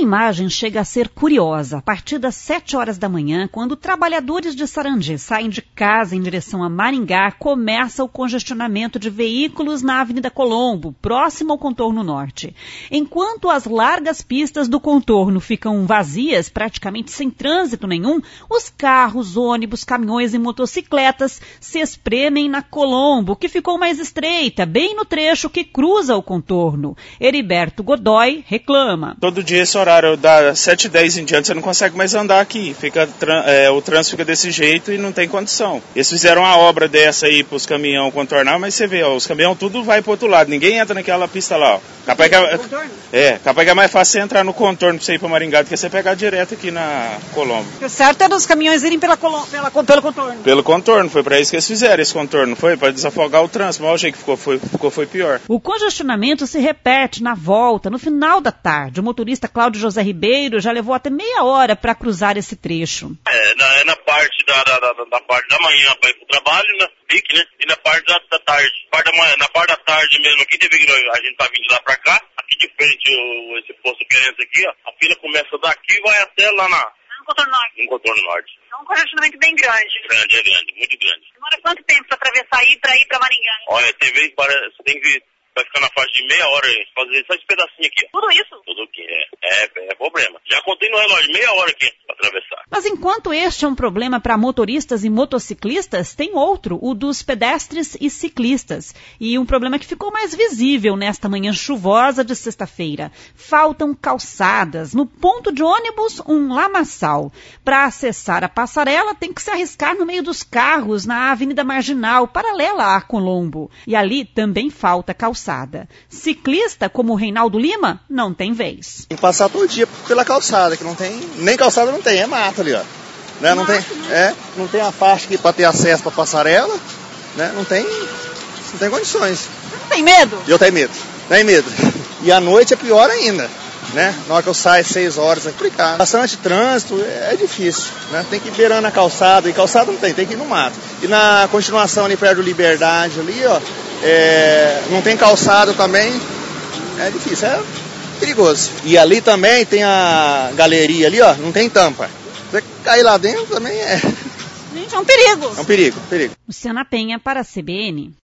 imagem chega a ser curiosa. A partir das 7 horas da manhã, quando trabalhadores de Sarandi saem de casa em direção a Maringá, começa o congestionamento de veículos na Avenida Colombo, próximo ao contorno norte. Enquanto as largas pistas do contorno ficam vazias, praticamente sem trânsito nenhum, os carros, ônibus, caminhões e motocicletas se espremem na Colombo, que ficou mais estreita, bem no trecho que cruza o contorno. Heriberto Godoy reclama. Todo dia esse horário, das 7h10 em diante, você não consegue mais andar aqui. O trânsito fica desse jeito e não tem condição. Eles fizeram uma obra dessa aí para os caminhões contornar, mas você vê, os caminhões tudo vai para o outro lado. Ninguém entra naquela pista lá. Capaz que é mais fácil você entrar no contorno para você ir para Maringá do que você pegar direto aqui na Colombo. O certo é dos caminhões irem pelo contorno. Pelo contorno, foi para isso que eles fizeram esse contorno, foi para desafogar o trânsito, mas o jeito que foi pior. O congestionamento se repete na volta, no final da tarde. O motorista Cláudio José Ribeiro já levou até meia hora para cruzar esse trecho. Na parte da manhã para ir pro trabalho, né? Pique, né? E na parte da tarde. Na parte da tarde mesmo aqui, a gente tá vindo lá pra cá, aqui de frente, esse posto querendo aqui, ó, a fila começa daqui e vai até lá no contorno norte. No contorno norte. É um congestionamento bem grande. Grande, muito grande. Demora quanto tempo pra atravessar aí pra ir pra Maringá? Olha, tem vezes você tem que vai ficar na faixa de meia hora aí, fazer só esse pedacinho aqui, ó. Tudo isso? Tudo aqui, é problema. Já contei no relógio, meia hora aqui pra atravessar. Mas enquanto este é um problema para motoristas e motociclistas, tem outro, o dos pedestres e ciclistas. E um problema que ficou mais visível nesta manhã chuvosa de sexta-feira. Faltam calçadas. No ponto de ônibus, um lamaçal. Para acessar a passarela, tem que se arriscar no meio dos carros, na Avenida Marginal, paralela à Colombo. E ali também falta calçada. Ciclista, como o Reinaldo Lima, não tem vez. Tem que passar todo dia pela calçada, que não tem, nem calçada não tem, é mato ali, ó. Né? Não tem a faixa aqui para ter acesso para passarela, né? Não tem condições. Você não tem medo? Eu tenho medo. E à noite é pior ainda, né? Na hora que eu saio 6 horas é complicado. Bastante trânsito, é difícil, né? Tem que ir beirando a calçada, e calçada não tem que ir no mato. E na continuação ali perto do Liberdade ali, ó, não tem calçado também, é difícil, é perigoso. E ali também tem a galeria ali, ó, não tem tampa. Você cair lá dentro também Gente, é um perigo. É um perigo. Luciana Penha para a CBN.